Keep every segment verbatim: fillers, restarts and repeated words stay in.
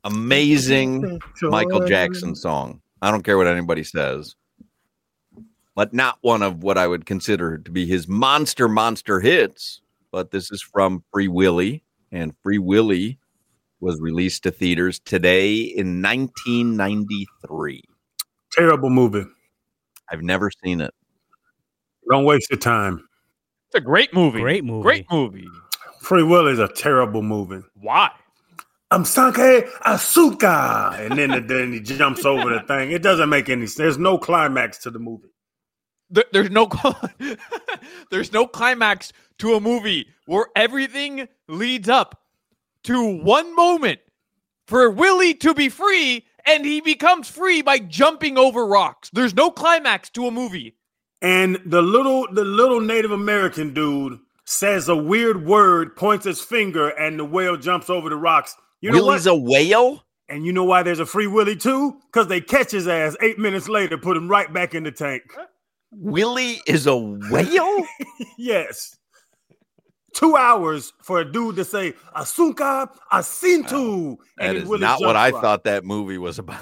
amazing Michael Jackson song. I don't care what anybody says. But not one of what I would consider to be his monster, monster hits. But this is from Free Willy, and Free Willy was released to theaters today in nineteen ninety-three. Terrible movie. I've never seen it. Don't waste your time. It's a great movie. Great movie. Great movie. Free Willy is a terrible movie. Why? I'm Sanke Asuka. And then, then he jumps over the thing. It doesn't make any sense. There's no climax to the movie. There, there's no there's no climax to a movie where everything leads up to one moment for Willie to be free, and he becomes free by jumping over rocks. There's no climax to a movie. And the little the little Native American dude says a weird word, points his finger, and the whale jumps over the rocks. You know Willie's what? a whale? And you know why there's a Free Willy too? Because they catch his ass eight minutes later, put him right back in the tank. Willie is a whale? Yes. Two hours for a dude to say Asunka Asintu. Wow. That is not what I thought that movie was about.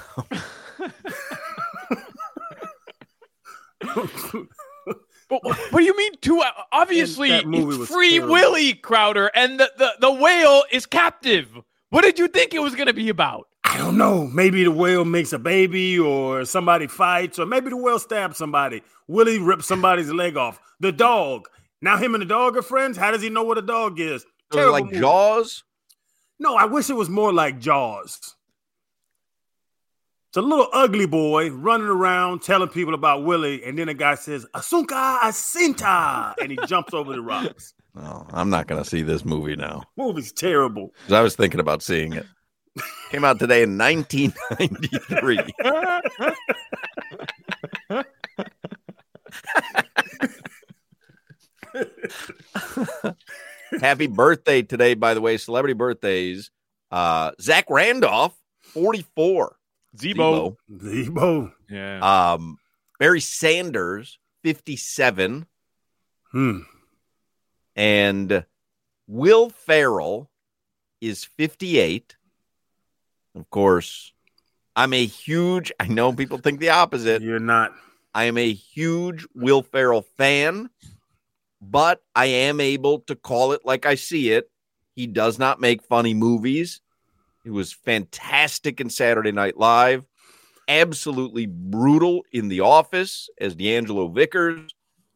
But what do you mean two? Obviously, it's Free terrible. Willy, Crowder, and the, the, the whale is captive. What did you think it was going to be about? I don't know. Maybe the whale makes a baby, or somebody fights, or maybe the whale stabs somebody. Willie rips somebody's leg off. The dog. Now him and the dog are friends. How does he know what a dog is? So like movie. Jaws? No, I wish it was more like Jaws. It's a little ugly boy running around telling people about Willie, and then a guy says, Asunka Asinta, and he jumps over the rocks. No, I'm not going to see this movie now. Movie's terrible. I was thinking about seeing it. Came out today in nineteen ninety-three. Happy birthday today, by the way. Celebrity birthdays. Uh, Zach Randolph, forty-four. Zebo. Zebo. Yeah. Um, Barry Sanders, fifty-seven. Hmm. And Will Ferrell is fifty-eight. Of course, I'm a huge, I know people think the opposite. You're not. I am a huge Will Ferrell fan, but I am able to call it like I see it. He does not make funny movies. He was fantastic in Saturday Night Live. Absolutely brutal in The Office as D'Angelo Vickers.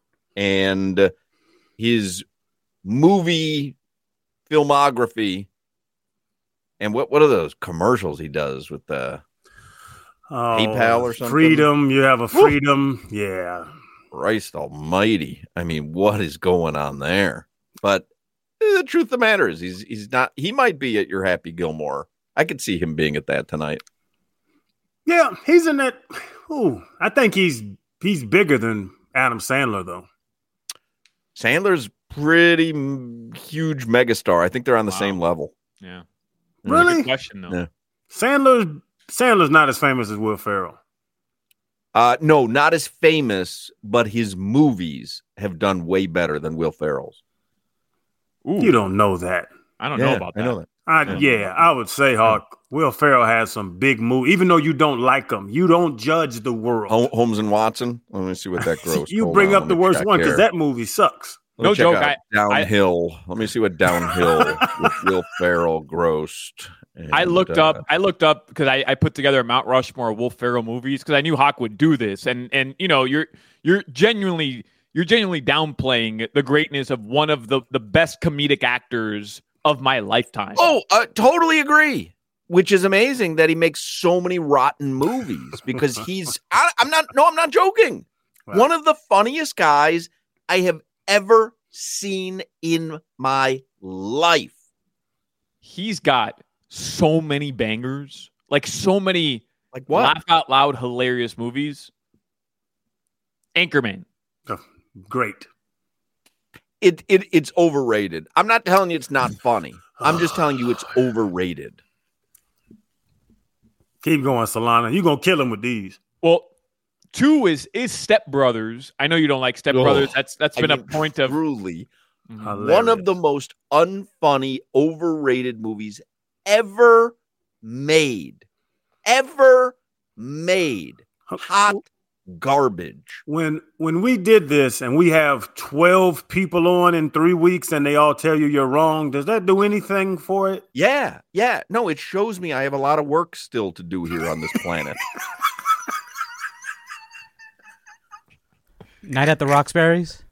And his movie filmography, and what, what are those commercials he does with the oh, PayPal or something? Freedom. You have a freedom. Woo! Yeah. Christ almighty. I mean, what is going on there? But the truth of the matter is he's he's not, he might be at your Happy Gilmore. I could see him being at that tonight. Yeah, he's in that. Ooh, I think he's he's bigger than Adam Sandler, though. Sandler's pretty m- huge megastar. I think they're on the wow. same level. Yeah. Really? Good question, though. Yeah. Sandler, Sandler's not as famous as Will Ferrell. Uh, no, not as famous, but his movies have done way better than Will Ferrell's. Ooh. You don't know that. I don't yeah, know about that. I know that. I, yeah. yeah, I would say, Hawk, Will Ferrell has some big movies. Even though you don't like them, you don't judge the world. Holmes and Watson? Let me see what that grows. You Hold bring on, up the worst one because that movie sucks. No joke. I, Downhill. I, Let me see what Downhill with Will Ferrell grossed. And, I looked uh, up. I looked up because I, I put together a Mount Rushmore of Will Ferrell movies because I knew Hawk would do this, and and you know you're you're genuinely you're genuinely downplaying the greatness of one of the, the best comedic actors of my lifetime. Oh, I totally agree. Which is amazing that he makes so many rotten movies because he's. I, I'm not. No, I'm not joking. Wow. One of the funniest guys I have ever seen in my life. He's got so many bangers, like so many like what? laugh out loud hilarious movies. Anchorman. Oh, great. It it it's overrated. I'm not telling you it's not funny. I'm just telling you it's overrated. Keep going, Solana. You're gonna kill him with these. Well, two is is Step Brothers. I know you don't like Step oh, Brothers. That's that's I been mean, a point of truly hilarious. One of the most unfunny, overrated movies ever made. Ever made. Hot garbage. When when we did this and we have twelve people on in three weeks and they all tell you you're wrong, does that do anything for it? Yeah, yeah. No, it shows me I have a lot of work still to do here on this planet. Night at the Roxbury's?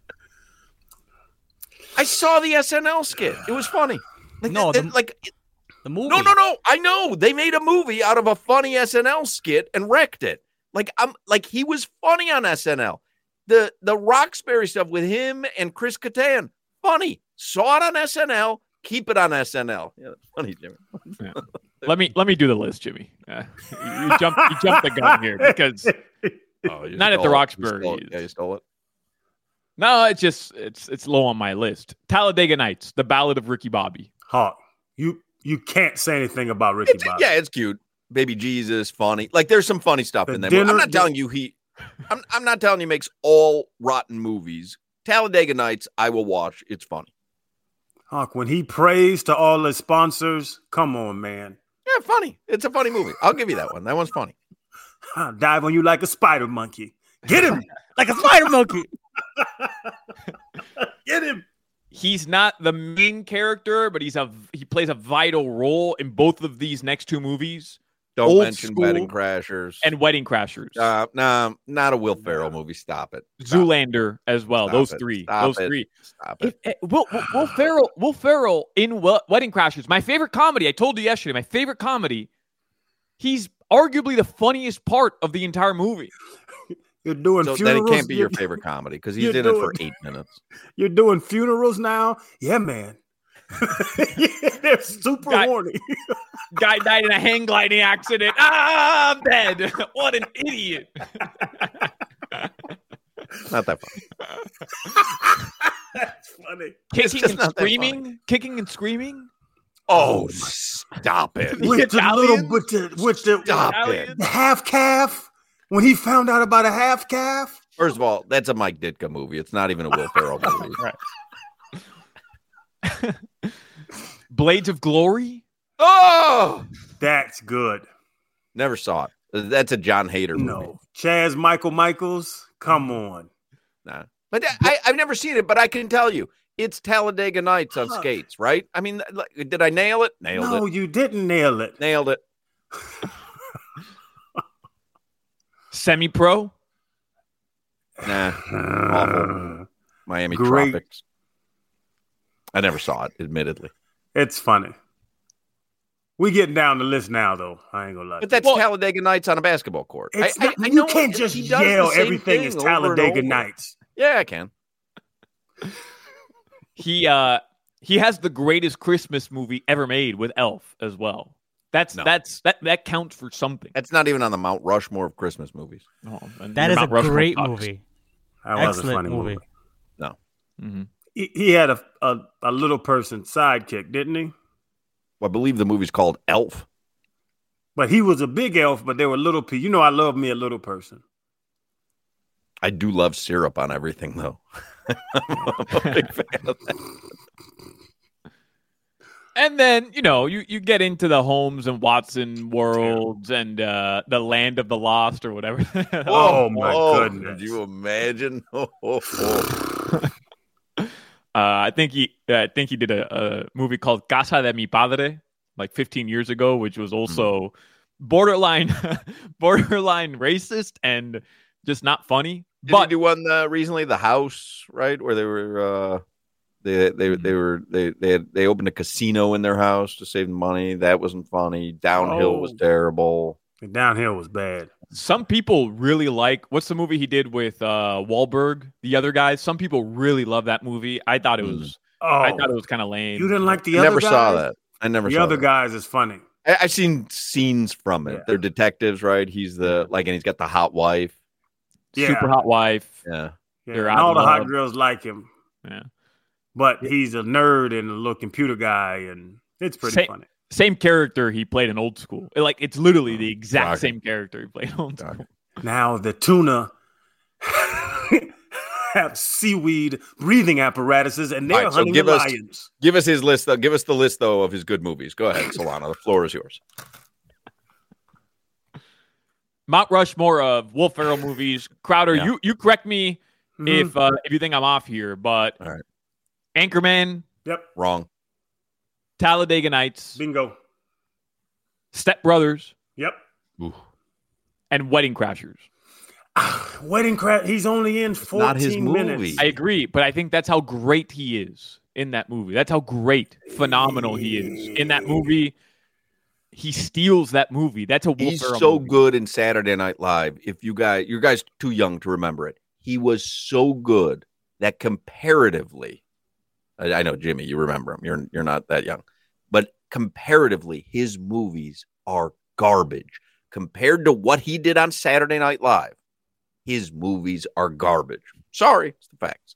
I saw the S N L skit. It was funny. Like, No, th- the- like The movie. no, no, no. I know they made a movie out of a funny S N L skit and wrecked it. Like I'm like he was funny on S N L. The the Roxbury stuff with him and Chris Kattan, funny. Saw it on S N L. Keep it on S N L. Yeah, that's funny, Jimmy. Yeah. Let me let me do the list, Jimmy. Uh, you jump you jumped the gun here because Oh, you Not at the stole it. Roxbury. You stole it. Yeah, you stole it. no, it's just it's it's low on my list. Talladega Nights, The Ballad of Ricky Bobby. Hawk, you you can't say anything about Ricky It's, Bobby. yeah, it's cute. Baby Jesus, funny. Like there's some funny stuff The in there. but I'm dinner- not telling you he. I'm I'm not telling you he makes all rotten movies. Talladega Nights, I will watch. It's funny. Hawk, when he prays to all his sponsors, come on, man. Yeah, funny. It's a funny movie. I'll give you that one. That one's funny. I'll dive on you like a spider monkey. Get him. Like a spider monkey. Get him. He's not the main character, but he's a he plays a vital role in both of these next two movies. Don't Old mention School Wedding Crashers. and Wedding Crashers. uh, nah, not a Will Ferrell movie. Stop it. Stop Zoolander as well. Stop Those it. three. Stop Those it. three. it. Stop it. If, eh, Will, Will, Will Ferrell, Will Ferrell in we- Wedding Crashers, my favorite comedy. I told you yesterday, my favorite comedy. He's arguably the funniest part of the entire movie. You're doing So then funerals. it can't be your You're- favorite comedy because he's you're in it for doing- eight minutes. You're doing funerals now? Yeah, man. Yeah, they're super Guy- horny. Guy died in a hang gliding accident. Ah, I'm dead. What an idiot. Not that funny. That's funny. Kicking just and not that screaming. Kicking and screaming. Oh, stop it. With the Italians? little, with the, with the, Stop Italians? it. the half calf. When he found out about a half calf. First of all, that's a Mike Ditka movie. It's not even a Will Ferrell movie. Blades of Glory. Oh, That's good. never saw it. That's a John Hader movie. No. Chaz Michael Michaels. Come on. Nah. But I, I've never seen it, but I can tell you, it's Talladega Nights on Huh. skates, right? I mean, like, did I nail it? Nailed No, it. you didn't nail it. Nailed it. Semi-pro. Nah. Awful. Miami Great. Tropics. I never saw it, admittedly. It's funny. We getting down the list now, though. I ain't gonna lie. But that's Well- Talladega Nights on a basketball court. I, It's I, not, I you know can't it- just he does the yell same everything thing is over and Talladega over. Nights. Yeah, I can. He uh he has the greatest Christmas movie ever made with Elf as well. That's No. that's that that counts for something. That's not even on the Mount Rushmore of Christmas movies. Oh, and That your is a Mount Rushmore great sucks. movie. That was a Excellent funny movie. movie. Mhm. He, he had a, a a little person sidekick, didn't he? Well, I believe the movie's called Elf. But he was a big elf, but they were little people. You know, I love me a little person. I do love syrup on everything, though. I'm a big fan of that. And then, you know, you, you get into the Holmes and Watson worlds and uh, the Land of the Lost or whatever. Oh, my oh, goodness. Could you imagine? Oh, oh, oh. Uh, I think he, I think he did a, a movie called Casa de mi Padre, like fifteen years ago, which was also borderline, borderline racist and just not funny. Did but you do one uh, recently? The House, right, where they were, uh, they they they were they they had, they opened a casino in their house to save money. That wasn't funny. Downhill was Oh. terrible. The downhill was bad. some people really like what's the movie he did with uh, Wahlberg, the other guys. Some people really love that movie. I thought it was, Oh, I thought it was kind of lame. you didn't like the I other never guys? saw that. I never The saw other that. guys is funny. I, I've seen scenes from it. Yeah. They're detectives, right? He's the like, and he's got the hot wife. Yeah. Super hot wife. Yeah. Yeah, They're and out all the in hot love. girls like him, Yeah. but he's a nerd and a little computer guy, and it's pretty Say- funny. Same character he played in Old School. Like it's literally the exact Shocking. same character he played in Old School. Shocking. Now the tuna have seaweed breathing apparatuses, and they're All right, so hunting give the us- lions. Give us his list, though. Give us the list, though, of his good movies. Go ahead, Solana. The floor is yours. Mount Rushmore of Will Ferrell movies. Crowder, Yeah. you you correct me Mhm. if uh, if you think I'm off here, but All right. Anchorman, Yep. Wrong. Talladega Nights, Bingo. Step Brothers, Yep. and Wedding Crashers. Wedding Crash. He's only in fourteen not his minutes. movie. I agree, but I think that's how great he is in that movie. That's how great, phenomenal he is in that movie. He steals that movie. That's a Will He's Ferrell so movie. good in Saturday Night Live. If you guys, you guys too young to remember it. He was so good that comparatively, I, I know Jimmy, you remember him. You're you're not that young, but comparatively, his movies are garbage compared to what he did on Saturday Night Live. His movies are garbage. Sorry, it's the facts.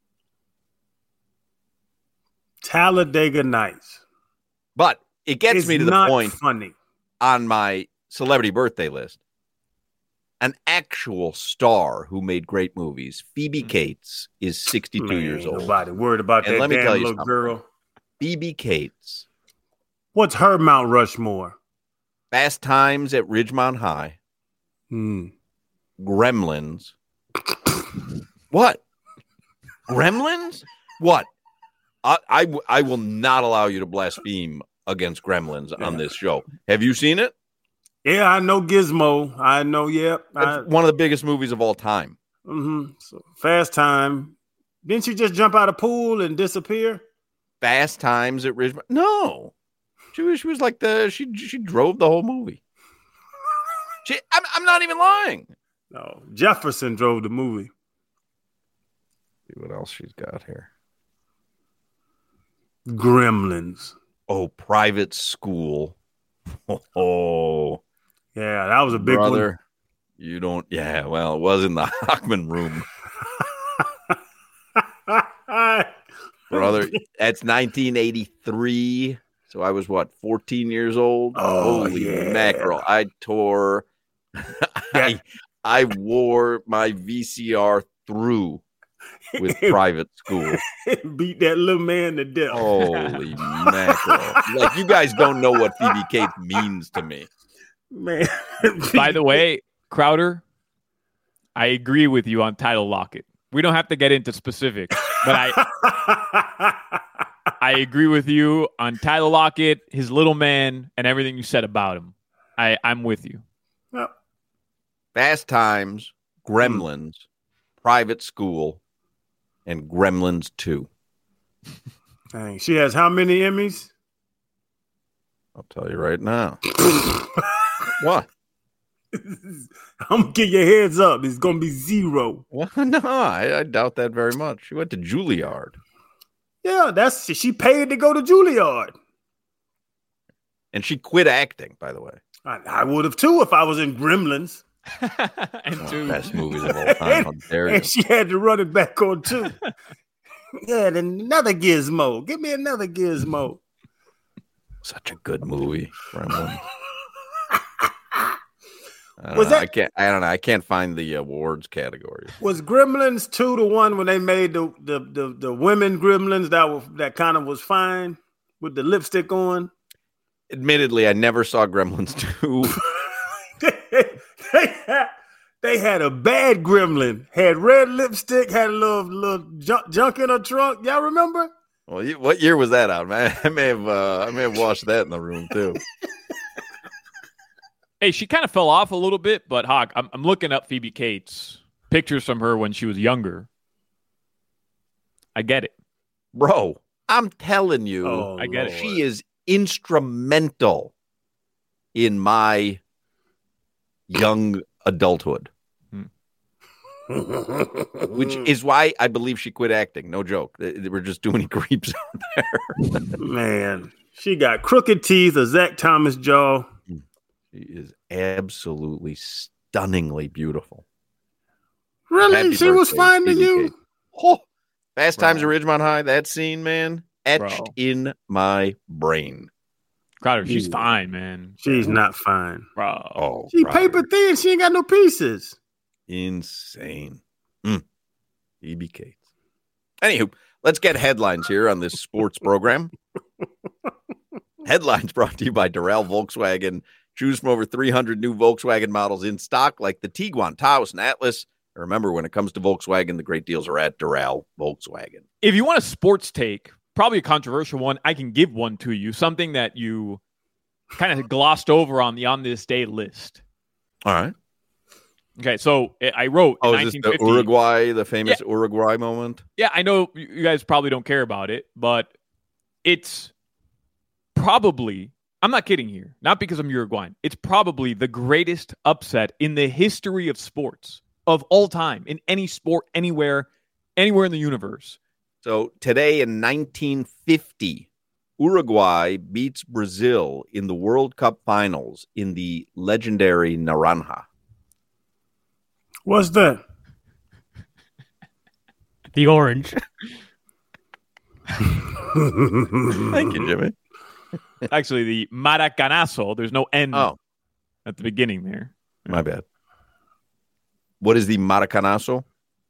Talladega Nights. But it gets It's me to the not point funny. on my celebrity birthday list. An actual star who made great movies, Phoebe Cates, is sixty-two Man, years old. Nobody worried about And that let me damn tell you little something. girl. Phoebe Cates, What's her Mount Rushmore? Fast Times at Ridgemont High, Hmm. Gremlins. What? Gremlins? What? I, I, I will not allow you to blaspheme against Gremlins on this show. Have you seen it? Yeah, I know Gizmo. I know. Yep. I, It's one of the biggest movies of all time. mm-hmm. So, Fast Time. Didn't she just jump out of pool and disappear? Fast Times at Ridgemont. No, she was. She was like the. She she drove the whole movie. She. I'm. I'm not even lying. No. Jefferson drove the movie. See what else she's got here. Gremlins. Oh, Private School. Oh, Yeah, that was a big brother. You don't. Yeah. Well, it was in the Hockman room, one. brother. That's nineteen eighty-three. So I was what, fourteen years old. Oh, Holy yeah. mackerel! I tore. I I wore my V C R through with Private School. Beat that little man to death. Holy mackerel! Like, you guys don't know what Phoebe Cates means to me. Man. By the way, Crowder, I agree with you on Title Locket. We don't have to get into specifics, but I I agree with you on Tyler Lockett, his little man, and everything you said about him. I, I'm with you. Yep. Fast Times, Gremlins, Private School, and Gremlins two. Dang, she has how many Emmys? I'll tell you right now. What? I'm gonna get your heads up. It's gonna be zero. Well, no, I, I doubt that very much. She went to Juilliard. Yeah, that's she paid to go to Juilliard. And she quit acting, by the way. I, I would have too if I was in Gremlins. and Oh, two. best movies of all time. How dare you? And she had to run it back on too. Yeah, then another Gizmo. Give me another Gizmo. Such a good movie. Gremlins. I don't Was know. that- I can't. I don't know. I can't find the awards category. Was Gremlins two the one when they made the the the, the women Gremlins that were that kind of was fine with the lipstick on? Admittedly, I never saw Gremlins two. they, had, they had a bad gremlin, had red lipstick, had a little little junk, junk in her trunk. Y'all remember? Well, you, what year was that out, man? I may have. Uh, I may have watched that in the room too. Hey, she kind of fell off a little bit, but Hawk, I'm, I'm looking up Phoebe Cates, pictures from her when she was younger. I get it. Bro, I'm telling you, Oh, I get it. Lord. she is instrumental in my young adulthood, which is why I believe she quit acting. No joke. They, they were just doing creeps out there. Man, she got crooked teeth, a Zach Thomas jaw. She is absolutely stunningly beautiful. Really? Happy She was birthday, fine to Phoebe you? Cates. Oh, Fast Times at Bro. Ridgemont High. That scene, man, etched Bro. in my brain. Crowder, she's Yeah. fine, man. She's not fine. Bro. Oh, She Robert. paper thin. She ain't got no pieces. Insane. Mm. Phoebe Cates. Anywho, let's get headlines here on this sports program. Headlines brought to you by Doral Volkswagen, Choose from over three hundred new Volkswagen models in stock, like the Tiguan, Taos, and Atlas. And remember, when it comes to Volkswagen, the great deals are at Doral Volkswagen. If you want a sports take, probably a controversial one, I can give one to you. Something that you kind of glossed over on the On This Day list. All right. Okay, so I wrote Oh, in is this the Uruguay, the famous yeah. Uruguay moment? Yeah, I know you guys probably don't care about it, but it's probably, I'm not kidding here, not because I'm Uruguayan, it's probably the greatest upset in the history of sports of all time, in any sport, anywhere, anywhere in the universe. So today in nineteen fifty, Uruguay beats Brazil in the World Cup finals in the legendary Naranja. What's that? The orange. Thank you, Jimmy. Actually, the Maracanazo, there's no N Oh. at the beginning there. My bad. What is the Maracanazo?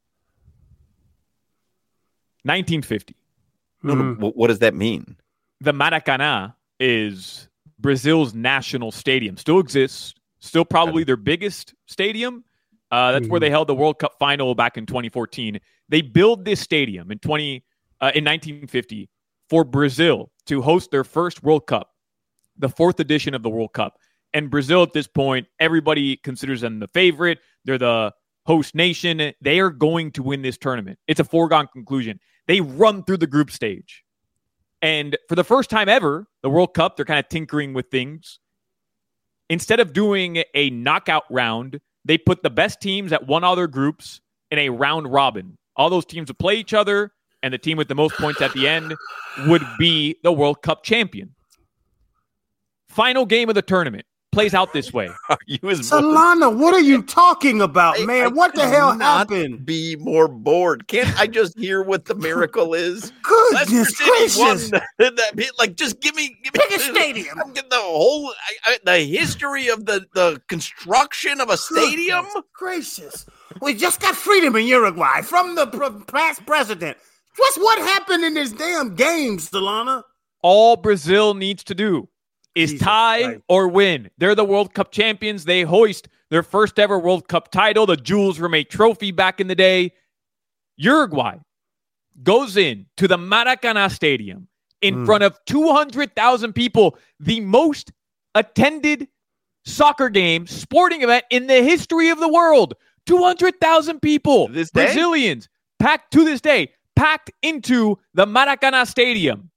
nineteen fifty. No, no, Mhm. wh- what does that mean? The Maracanã is Brazil's national stadium. Still exists. Still probably their biggest stadium. Uh, that's Mhm. where they held the World Cup final back in twenty fourteen. They built this stadium in twenty uh, in nineteen fifty for Brazil to host their first World Cup, the fourth edition of the World Cup. And Brazil at this point, everybody considers them the favorite. They're the host nation. They are going to win this tournament. It's a foregone conclusion. They run through the group stage. And for the first time ever, the World Cup, they're kind of tinkering with things. Instead of doing a knockout round, they put the best teams at one other groups in a round robin. All those teams would play each other, and the team with the most points at the end would be the World Cup champion. Final game of the tournament plays out this way. Are you as Solana, what are you talking about, I- man? I what the could hell not happened? Be more bored. Can't I just hear what the miracle is? Goodness Leicester City won gracious. the- that- like, just give me, give me Pick a stadium. I'm getting the whole I, I, the history of the the construction of a stadium. Goodness gracious. We just got freedom in Uruguay from the pr- past president. What's what happened in this damn game, Solana? All Brazil needs to do is Jesus tie Christ. or win. They're the World Cup champions. They hoist their first ever World Cup title, the Jules Rimet Trophy back in the day. Uruguay goes in to the Maracanã Stadium in Mm. front of two hundred thousand people, the most attended soccer game, sporting event in the history of the world. two hundred thousand people, To this day? Brazilians, packed to this day, packed into the Maracanã Stadium.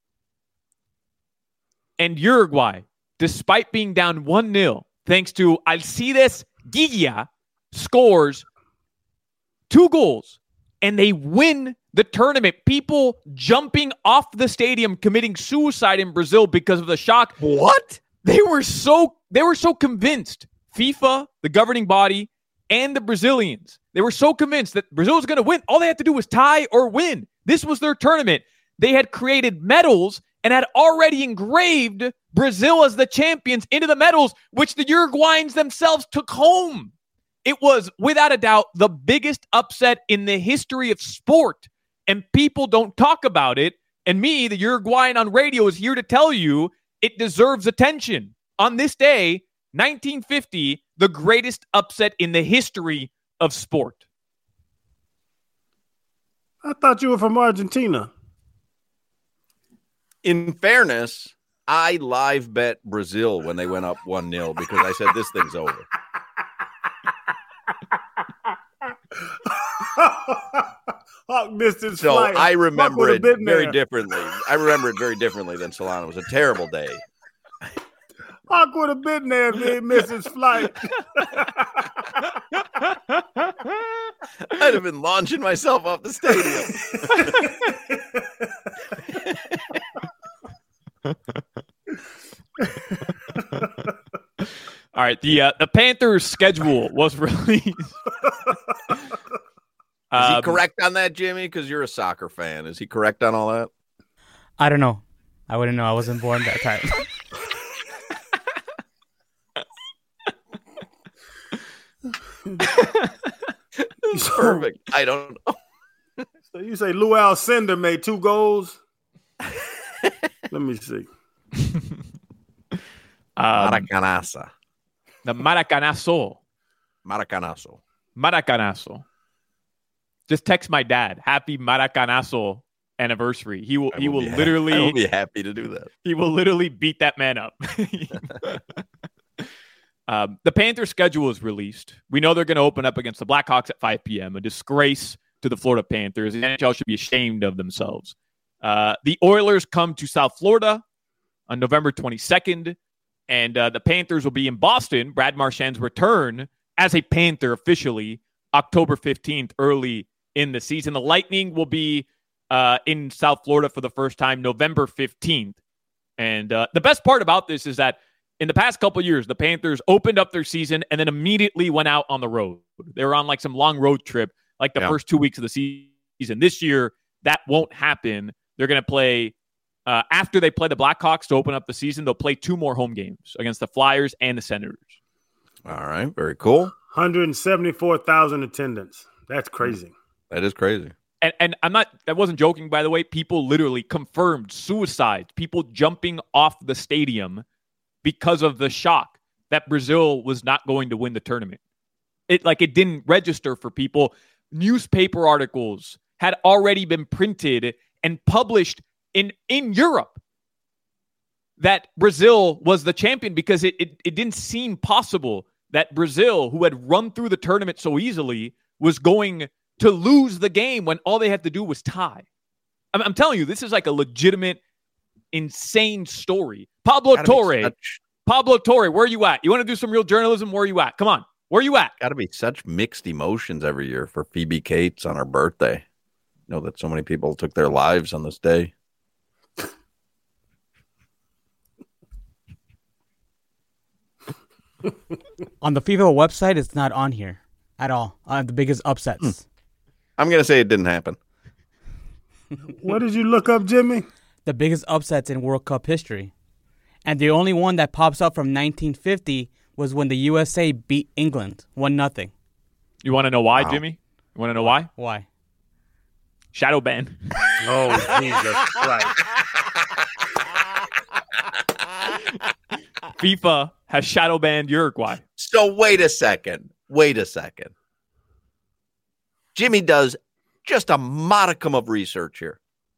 And Uruguay, despite being down one nil, thanks to Alcides Guilla, scores two goals, and they win the tournament. People jumping off the stadium, committing suicide in Brazil because of the shock. What? They were so they were so convinced, FIFA, the governing body, and the Brazilians, they were so convinced that Brazil was going to win. All they had to do was tie or win. This was their tournament. They had created medals and had already engraved Brazil as the champions into the medals, which the Uruguayans themselves took home. It was, without a doubt, the biggest upset in the history of sport, and people don't talk about it. And me, the Uruguayan on radio, is here to tell you it deserves attention. On this day, nineteen fifty, the greatest upset in the history of sport. I thought you were from Argentina. In fairness, I live bet Brazil when they went up one nil because I said this thing's over. Hawk distance So flight. I Hawk remember would've it been very there. differently. I remember it very differently than Solana. It was a terrible day. Hawk would have been there if he didn't miss his flight. I'd have been launching myself off the stadium. All right, the uh, the Panthers' schedule was released. Is he Um, correct on that, Jimmy? Because you're a soccer fan. Is he correct on all that? I don't know. I wouldn't know. I wasn't born that time. Perfect. I don't know. So you say Lou Alcindor made two goals? Let me see. um, Maracanasa. The Maracanazo. Maracanazo. Maracanazo. Just text my dad. Happy Maracanazo anniversary. He will. I He will, be ha- literally. I will be happy to do that. He will literally beat that man up. um, the Panthers' schedule is released. We know they're going to open up against the Blackhawks at five p.m. A disgrace to the Florida Panthers. The N H L should be ashamed of themselves. Uh, the Oilers come to South Florida on November twenty-second, and uh, the Panthers will be in Boston. Brad Marchand's return as a Panther officially October fifteenth, early in the season. The Lightning will be uh, in South Florida for the first time November fifteenth. And uh, the best part about this is that in the past couple of years, the Panthers opened up their season and then immediately went out on the road. They were on like some long road trip, like the Yeah. first two weeks of the season. This year, that won't happen. They're going to play, uh, after they play the Blackhawks to open up the season, they'll play two more home games against the Flyers and the Senators. All right. Very cool. one hundred seventy-four thousand attendance. That's crazy. That is crazy. And and I'm not, I wasn't joking, by the way. People literally confirmed suicides, people jumping off the stadium because of the shock that Brazil was not going to win the tournament. It like it didn't register for people. Newspaper articles had already been printed and published in, in Europe that Brazil was the champion because it, it, it didn't seem possible that Brazil, who had run through the tournament so easily, was going to lose the game when all they had to do was tie. I'm, I'm telling you, this is like a legitimate, insane story. Pablo Gotta be Torre, such- Pablo Torre, where are you at? You want to do some real journalism? Where are you at? Come on. Where are you at? Got to be such mixed emotions every year for Phoebe Cates on her birthday. You know that so many people took their lives on this day. On the FIFA website, it's not on here at all. Uh, the biggest upsets. Hmm. I'm going to say it didn't happen. What did you look up, Jimmy? The biggest upsets in World Cup history. And the only one that pops up from nineteen fifty was when the U S A beat England one nothing. You want to know why, Wow. Jimmy? You want to know why? Why? Shadow ban. Oh, Jesus Christ. FIFA has shadow banned Uruguay. So wait a second. Wait a second. Jimmy does just a modicum of research here.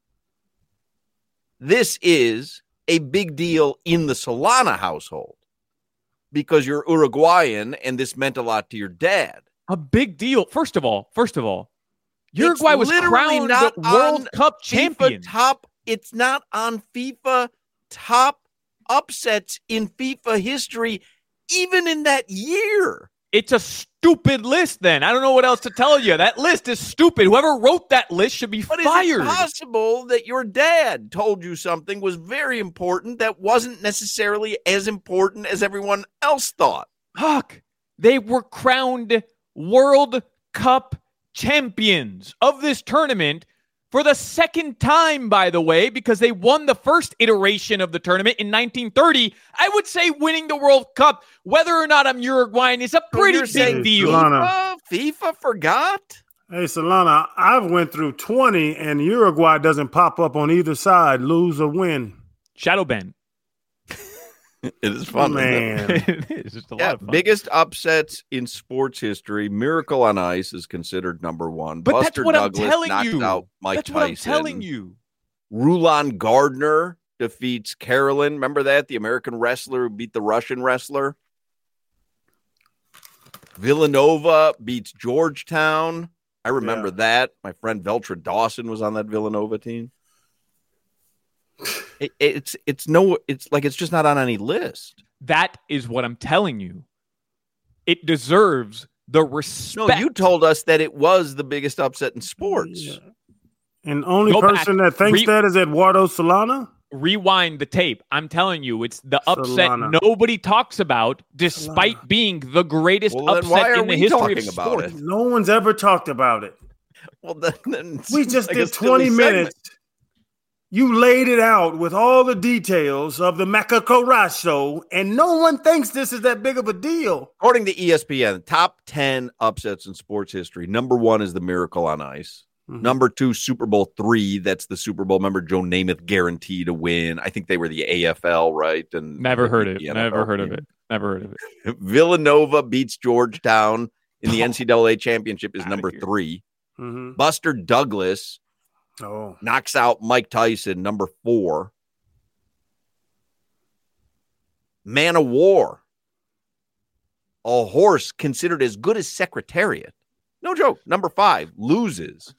This is a big deal in the Solana household because you're Uruguayan and this meant a lot to your dad. A big deal. First of all, first of all, Uruguay It's was literally crowned not the World on Cup FIFA champion. top. It's not on FIFA top upsets in FIFA history, even in that year. It's a stupid list then. I don't know what else to tell you. That list is stupid. Whoever wrote that list should be But fired. is it possible that your dad told you something was very important that wasn't necessarily as important as everyone else thought? Huck, they were crowned World Cup champions of this tournament for the second time, by the way, because they won the first iteration of the tournament in nineteen thirty. I would say winning the World Cup, whether or not I'm Uruguayan, is a pretty you're big saying deal. Solana. FIFA, FIFA forgot? Hey, Solana, I've went through twenty, and Uruguay doesn't pop up on either side, lose or win. Shadow ban. It is fun. isn't it? Man. It is just a Yeah, lot of fun. biggest upsets in sports history. Miracle on Ice is considered number one. But Buster that's what Douglas I'm telling knocked you. out Mike That's Tyson. what I'm telling you. Rulon Gardner defeats Carolyn. Remember that? The American wrestler who beat the Russian wrestler. Villanova beats Georgetown. I remember Yeah. that. My friend Veltra Dawson was on that Villanova team. It, it's it's no it's like it's just not on any list. That is what I'm telling you. It deserves the respect. No, you told us that it was the biggest upset in sports. Yeah. And only Go person back. that thinks Re- that is Eduardo Solana? Rewind the tape. I'm telling you, it's the upset Solana. nobody talks about, despite Solana. being the greatest Well, then why upset are in the we history talking of about sports. it? No one's ever talked about it. Well, then, then it We seems just like a did silly twenty segment. minutes. You laid it out with all the details of the Macaco show, and no one thinks this is that big of a deal. According to E S P N, top ten upsets in sports history. Number one is the Miracle on Ice. Mm-hmm. Number two, Super Bowl three. That's the Super Bowl. Remember, Joe Namath guaranteed to win. I think they were the A F L, right? And never heard it. Never heard of it. Never heard of it. Villanova beats Georgetown in the N C double A championship is number three. Mm-hmm. Buster Douglas oh. knocks out Mike Tyson, number four. Man of War. A horse considered as good as Secretariat. No joke. Number five, loses.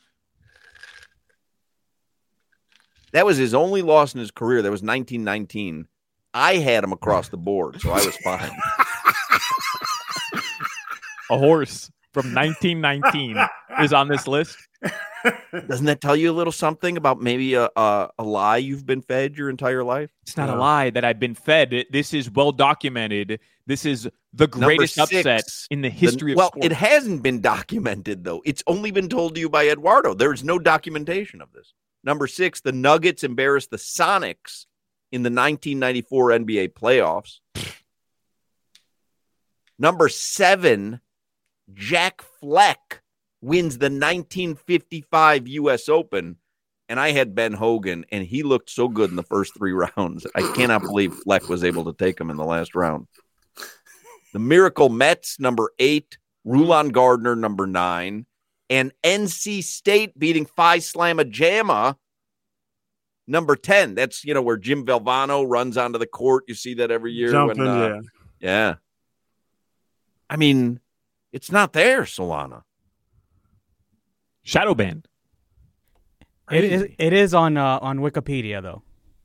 That was his only loss in his career. That was nineteen nineteen. I had him across the board, so I was fine. A horse from nineteen nineteen is on this list. Doesn't that tell you a little something about maybe a, a, a lie you've been fed your entire life? It's not no. a lie that I've been fed. This is well documented. This is the greatest six, upset in the history the, of well, sports. It hasn't been documented, though. It's only been told to you by Eduardo. There's no documentation of this. Number six, the Nuggets embarrassed the Sonics in the nineteen ninety-four N B A playoffs. Number seven, Jack Fleck wins the nineteen fifty-five U S Open. And I had Ben Hogan, and he looked so good in the first three rounds. I cannot believe Fleck was able to take him in the last round. The Miracle Mets, number eight. Rulon Gardner, number nine. And N C State beating Phi Slamma Jamma, number ten. That's, you know, where Jim Valvano runs onto the court. You see that every year. Jumping, when, uh, yeah. Yeah. I mean, it's not there, Solana. Shadow banned. It is. It is on uh, on Wikipedia though.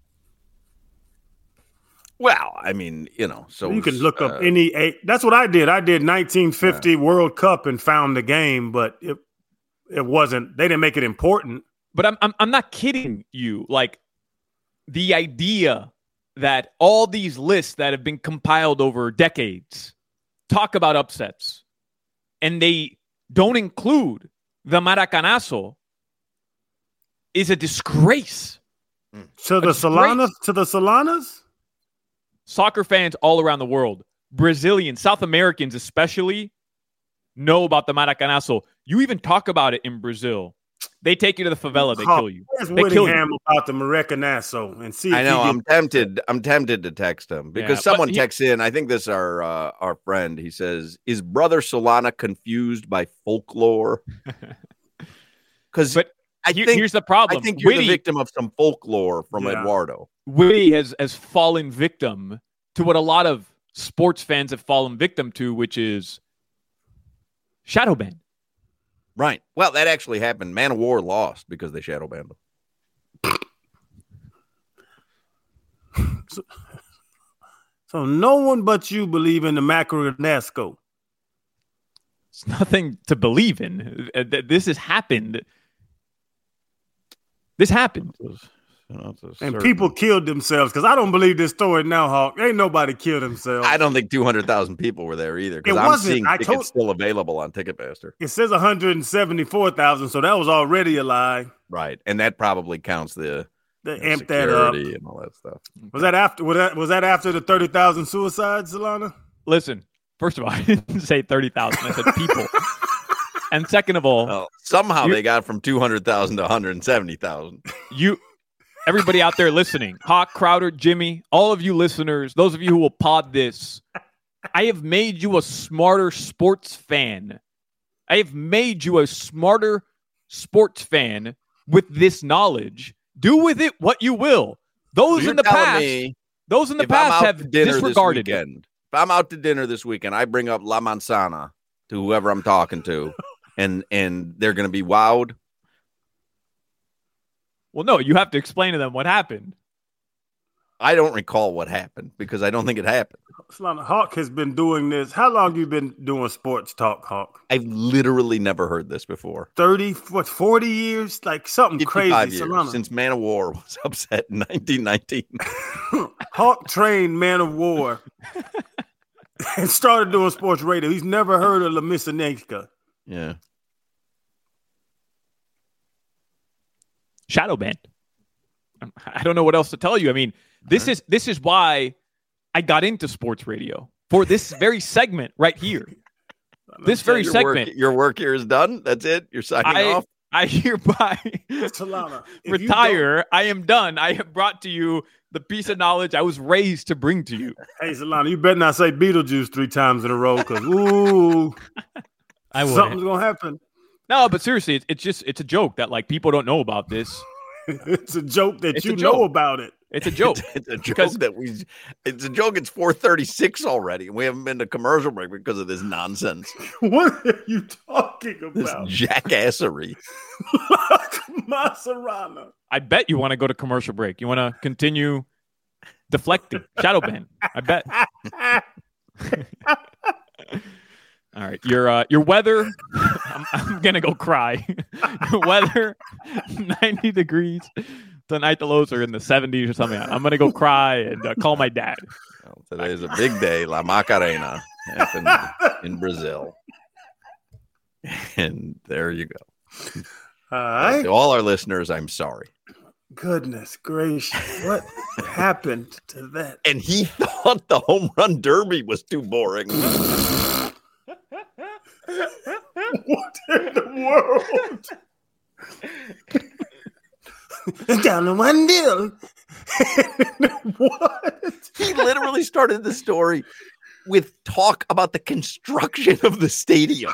Well, I mean, you know, so you can look uh, up any eight. That's what I did. I did nineteen fifty yeah. World Cup and found the game, but it it wasn't. They didn't make it important. But I'm I'm I'm not kidding you. Like the idea that all these lists that have been compiled over decades talk about upsets, and they don't include the Maracanazo, is a disgrace. To the Solanas, to the Solanas? Soccer fans all around the world, Brazilians, South Americans especially, know about the Maracanazo. You even talk about it in Brazil. They take you to the favela, they oh, kill you. Where's they kill you. About the Maracanazo and see if I know, he I'm tempted. I'm tempted to text him because yeah, someone he, texts in. I think this is our uh, our friend. He says, "Is Brother Solana confused by folklore?" Because but I here, think here's the problem. I think you're Witty, the victim of some folklore from yeah. Eduardo. Witty has has fallen victim to what a lot of sports fans have fallen victim to, which is shadow ban. Right. Well, that actually happened. Man of War lost because they shadow banned him. So, so no one but you believe in the Macaronasco. It's nothing to believe in. This has happened. This happened. And people killed themselves because I don't believe this story now, Hawk. Ain't nobody killed themselves. I don't think two hundred thousand people were there either because I'm seeing I tickets told, still available on Ticketmaster. It says one hundred seventy-four thousand, so that was already a lie. Right, and that probably counts the, the you know, amp that up and all that stuff. Was that after? Was that was that after the thirty thousand suicides, Solana? Listen, first of all, I didn't say thirty thousand. I said people. And second of all, well, somehow they got from two hundred thousand to one hundred seventy thousand. You. Everybody out there listening, Hawk, Crowder, Jimmy, all of you listeners, those of you who will pod this, I have made you a smarter sports fan. I have made you a smarter sports fan with this knowledge. Do with it what you will. Those so in the past, those in the past have disregarded it. If I'm out to dinner this weekend, I bring up La Manzana to whoever I'm talking to, and and they're going to be wowed. Well, no, you have to explain to them what happened. I don't recall what happened because I don't think it happened. Hawk has been doing this. How long have you been doing sports talk, Hawk? I've literally never heard this before. thirty, what, forty years? Like something crazy. Years, since Man of War was upset in nineteen nineteen. Hawk trained Man of War and started doing sports radio. He's never heard of La Missanenka. Yeah. Shadow banned. I don't know what else to tell you. I mean, this right. is this is why I got into sports radio for this very segment right here. This very your segment. Work, your work here is done. That's it. You're signing I, off. I hereby Solana, if you retire. I am done. I have brought to you the piece of knowledge I was raised to bring to you. Hey, Solana, you better not say Beetlejuice three times in a row, because ooh, I would. something's gonna happen. No, but seriously, it's, it's just it's a joke that like people don't know about this. It's a joke that It's you a joke. know about it. It's a joke. It's a joke Because- that we. It's a joke. It's four thirty-six already, and we haven't been to commercial break because of this nonsense, What are you talking this about? jackassery. Maserana. I bet you want to go to commercial break. You want to continue deflecting, shadow ban. I bet. All right, your uh, your weather. I'm, I'm gonna go cry. Your weather, ninety degrees. Tonight the lows are in the seventies or something. I'm gonna go cry and uh, call my dad. Well, today is a big day. La Macarena happened in Brazil, and there you go. All right. To all our listeners, I'm sorry. Goodness gracious. What happened to that? And he thought the home run derby was too boring. What in the world? Down in one deal. What? He literally started the story with talk about the construction of the stadium.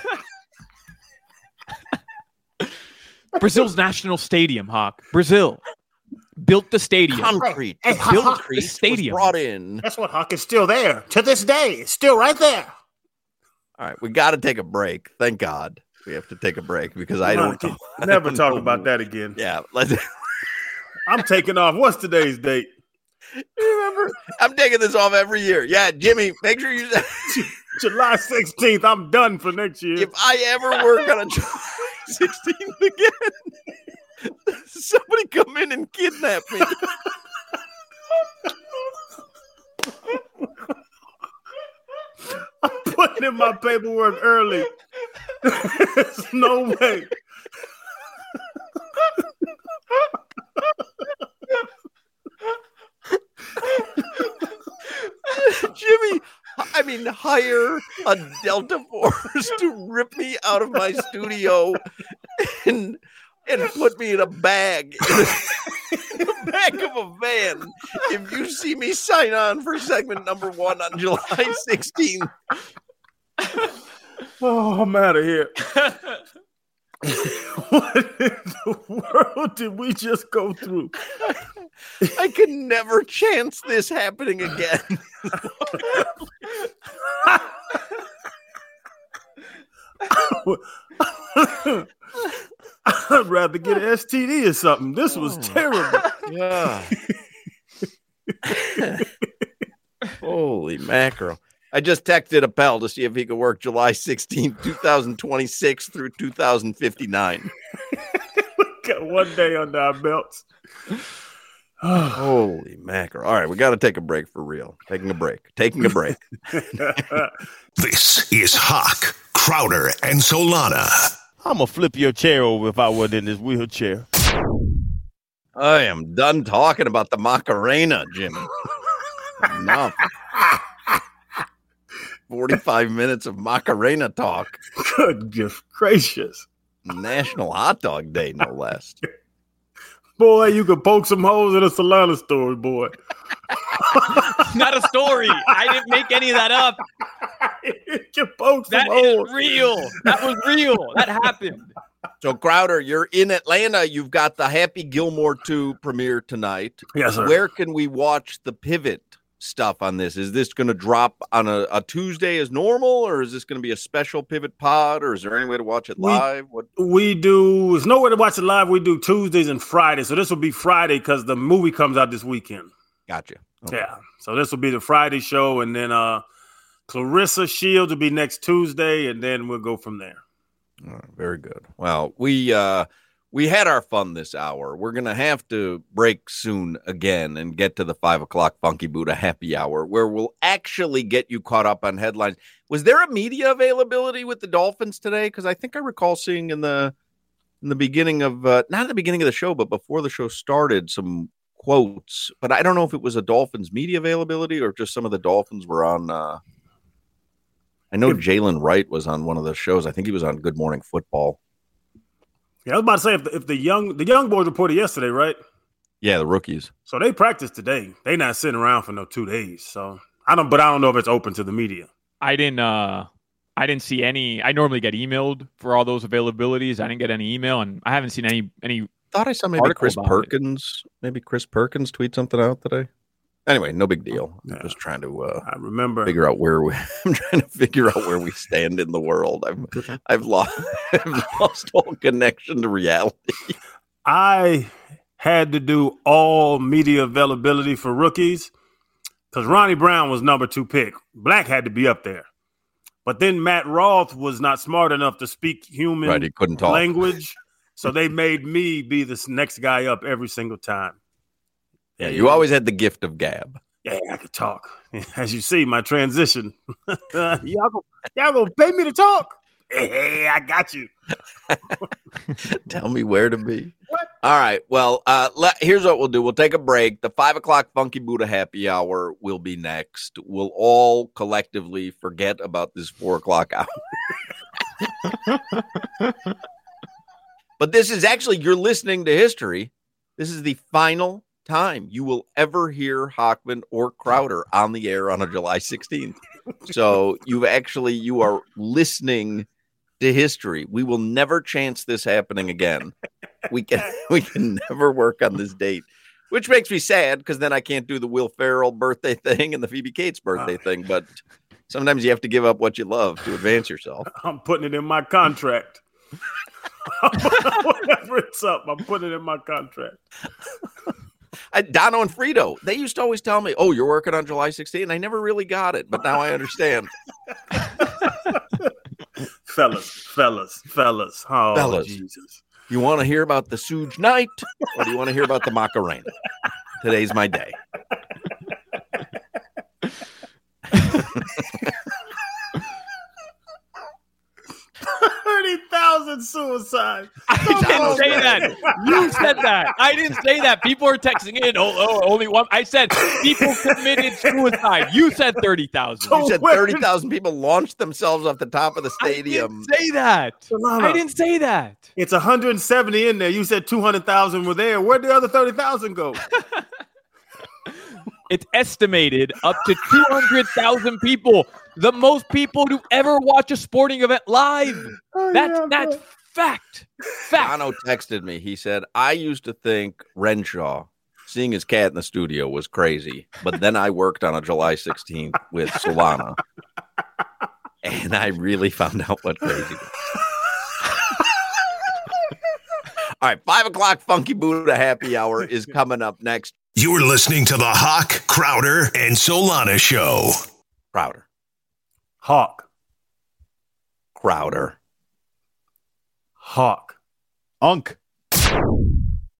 Brazil's national stadium, Hawk. Brazil built the stadium. Concrete, Hey, the Hawk, build the crease stadium. was brought in. Guess what, Huck? It's still there to this day. It's still right there. All right, we got to take a break. Thank God we have to take a break because I don't know. Never I don't talk know. about that again. Yeah, let's. I'm taking off. What's today's date? Remember, I'm taking this off every year. Yeah, Jimmy, make sure you. July sixteenth. I'm done for next year. If I ever work on a July sixteenth again, somebody come in and kidnap me. I'm putting in my paperwork early. There's no way. Jimmy, I mean, hire a Delta Force to rip me out of my studio and and put me in a bag, in, a, in the back of a van. If you see me sign on for segment number one on July sixteenth, Oh, I'm out of here. What in the world did we just go through? I can never chance this happening again. I'd rather get an S T D or something. This was Oh. terrible. Yeah. Holy mackerel. I just texted Appel to see if he could work July sixteenth, twenty twenty-six through two thousand fifty-nine. Got one day under our belts. Holy mackerel. All right, we got to take a break for real. Taking a break. Taking a break. This is Hawk, Crowder, and Solana. I'm gonna flip your chair over if I wasn't in this wheelchair. I am done talking about the Macarena, Jimmy. Enough. forty-five minutes of Macarena talk. Goodness gracious. National Hot Dog Day, no less. Boy, you could poke some holes in a Solana story, boy. Not a story. I didn't make any of that up. You can poke some That holes. is real. That was real. That happened. So, Crowder, you're in Atlanta. You've got the Happy Gilmore two premiere tonight. Yes, sir. Where can we watch the Pivot stuff on this? Is this going to drop on a, a Tuesday as normal, or is this going to be a special Pivot pod, or is there any way to watch it We- live? What? We do, there's nowhere to watch it live. We do Tuesdays and Fridays. So this will be Friday because the movie comes out this weekend. Gotcha. Okay. Yeah. So this will be the Friday show. And then uh Clarissa Shields will be next Tuesday. And then we'll go from there. All right, very good. Well, we uh we had our fun this hour. We're gonna have to break soon again and get to the five o'clock Funky Buddha happy hour, where we'll actually get you caught up on headlines. Was there a media availability with the Dolphins today? Because I think I recall seeing in the in the beginning of uh, not at the beginning of the show, but before the show started, some quotes. But I don't know if it was a Dolphins media availability or just some of the Dolphins were on. Uh, I know Jalen Wright was on one of the shows. I think he was on Good Morning Football. Yeah, I was about to say if the, if the young the young boys reported yesterday, right? Yeah, the rookies. So they practiced today. They not sitting around for no two days. So I don't, but I don't know if it's open to the media. I didn't. Uh, I didn't see any. I normally get emailed for all those availabilities. I didn't get any email, and I haven't seen any any. Thought I saw maybe article Chris about Perkins. Maybe Chris Perkins tweet something out today. Anyway, no big deal. I'm Yeah. just trying to uh, I remember. figure out where we. I'm trying to figure out where we stand in the world. I've I've lost I've lost all connection to reality. I had to do all media availability for rookies because Ronnie Brown was number two pick. Black had to be up there. But then Matt Roth was not smart enough to speak human Right, he couldn't talk. language. So they made me be this next guy up every single time. Yeah, you always had the gift of gab. Yeah, I could talk. As you see, my transition. y'all, go, y'all gonna pay me to talk? Hey, hey, I got you. Tell me where to be. What? All right. Well, uh, let, here's what we'll do. We'll take a break. The five o'clock Funky Buddha happy hour will be next. We'll all collectively forget about this four o'clock hour. But this is actually, you're listening to history. This is the final time you will ever hear Hochman or Crowder on the air on a July sixteenth. So you've actually, you are listening to history. We will never chance this happening again. We can we can never work on this date, which makes me sad because then I can't do the Will Ferrell birthday thing and the Phoebe Cates birthday uh, thing. But sometimes you have to give up what you love to advance yourself. I'm putting it in my contract. Whatever it's up, I'm putting it in my contract. I, Dono and Frito, they used to always tell me, "Oh, you're working on July sixteenth." And I never really got it, but now I understand. fellas, fellas, fellas. Oh, fellas. Jesus. You want to hear about the Suge Knight, or do you want to hear about the Macarena? Today's my day. thirty thousand suicides. I didn't say that. You said that. I didn't say that. People are texting in. Oh, oh only one. I said people committed suicide. You said thirty thousand. You said thirty thousand people launched themselves off the top of the stadium. I didn't say that. Solana, I didn't say that. It's one hundred seventy in there. You said two hundred thousand were there. Where'd the other thirty thousand go? It's estimated up to two hundred thousand people. The most people to ever watch a sporting event live. Oh, that's yeah, that's bro. fact. Fact. Dono texted me. He said, I used to think Renshaw seeing his cat in the studio was crazy. But then I worked on a July sixteenth with Solana. And I really found out what crazy was. All right, five o'clock Funky Buddha happy hour is coming up next. You're listening to the Hawk, Crowder, and Solana Show. Crowder. Hawk. Crowder. Hawk. Unk.